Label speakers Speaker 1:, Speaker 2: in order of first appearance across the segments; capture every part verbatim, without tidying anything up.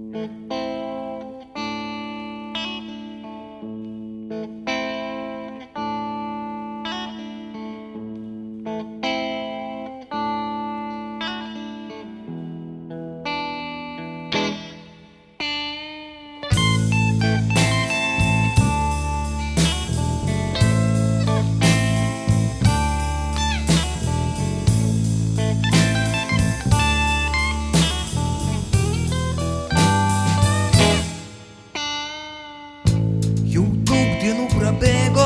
Speaker 1: Prabėgo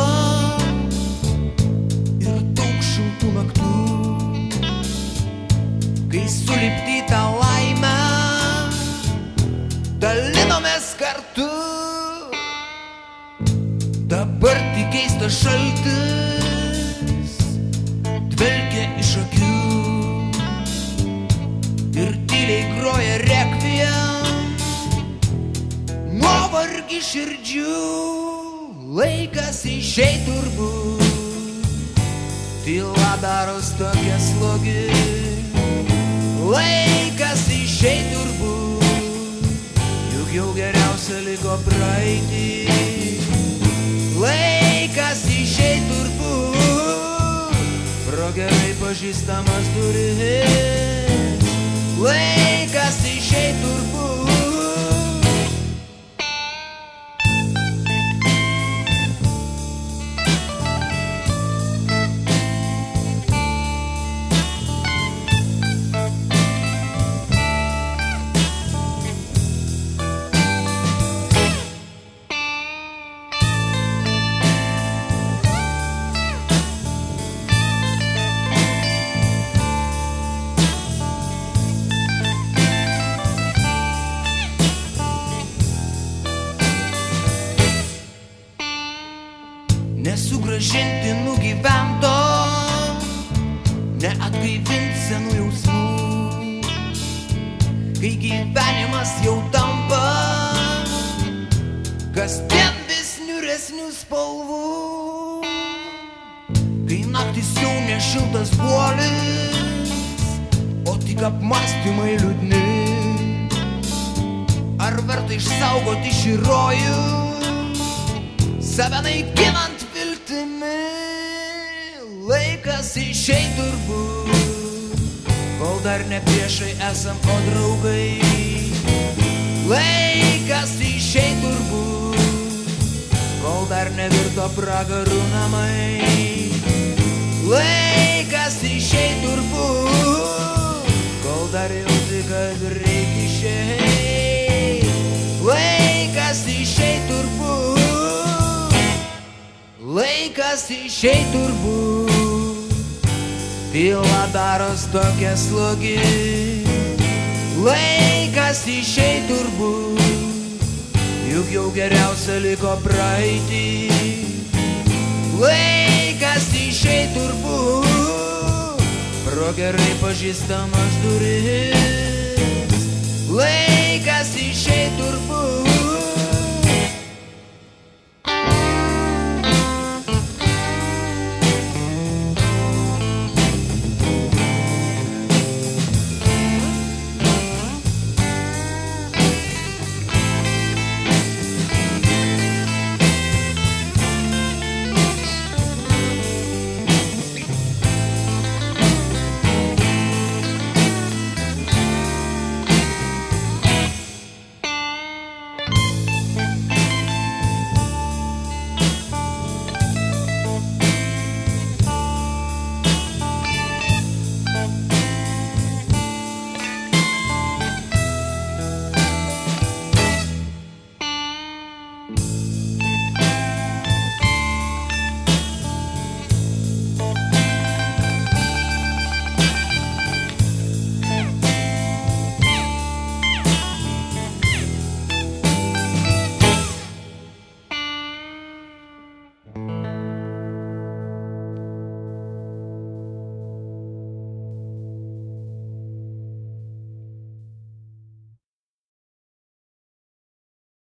Speaker 1: ir daug šiltų naktų, kai sulipdytą laimę dalinomės kartu. Dabar tik keistas šaltis dvelkia iš akių ir tyliai groja rekviem nuovargį širdžių. Laikas išeit turbūt, tyla daros tokia slogi. Laikas išeit turbūt, juk jau geriausia liko praeitį. Laikas išeit turbūt, pro gerai pažįstamas duris. Laikas išeit turbūt. Nesugrąžinti nugyvento, neatgaivinti senų jausmų, kai gyvenimas jau tampa kasdien vis niūresnių spalvų, kai naktis jau ne šiltas guolis, o tik apmąstymai liūdni. Ar verta išsaugoti šį rojų, save naikinant viltimi? Laikas išeit turbūt, kol dar ne priešai esam, o draugai. Laikas išeit turbūt, kol dar nevirto pragarų namai. Laikas išeit turbūt, kol dar jauti, kad reikia išeit. Laikas išeit turbūt, laikas išeit turbūt, tyla daros tokia slogi. Laikas išeit turbūt, juk jau geriausia liko praeitį. Laikas išeit turbūt, pro gerai pažįstamas duris. Laikas